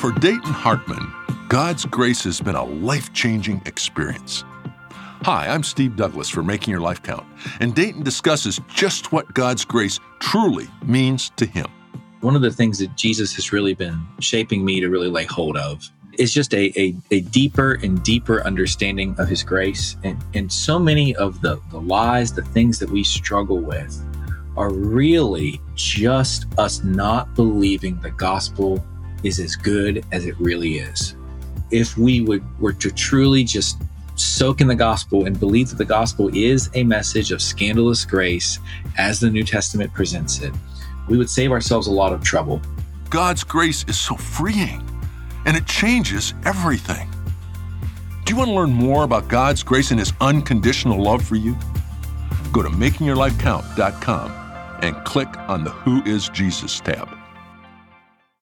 For Dayton Hartman, God's grace has been a life-changing experience. Hi, I'm Steve Douglas for Making Your Life Count, and Dayton discusses just what God's grace truly means to him. One of the things that Jesus has really been shaping me to really lay hold of is just a deeper and deeper understanding of his grace. And so many of the lies, the things that we struggle with are really just us not believing the gospel is as good as it really is. If we were to truly just soak in the gospel and believe that the gospel is a message of scandalous grace as the New Testament presents it, we would save ourselves a lot of trouble. God's grace is so freeing, and it changes everything. Do you want to learn more about God's grace and his unconditional love for you? Go to makingyourlifecount.com and click on the Who is Jesus tab.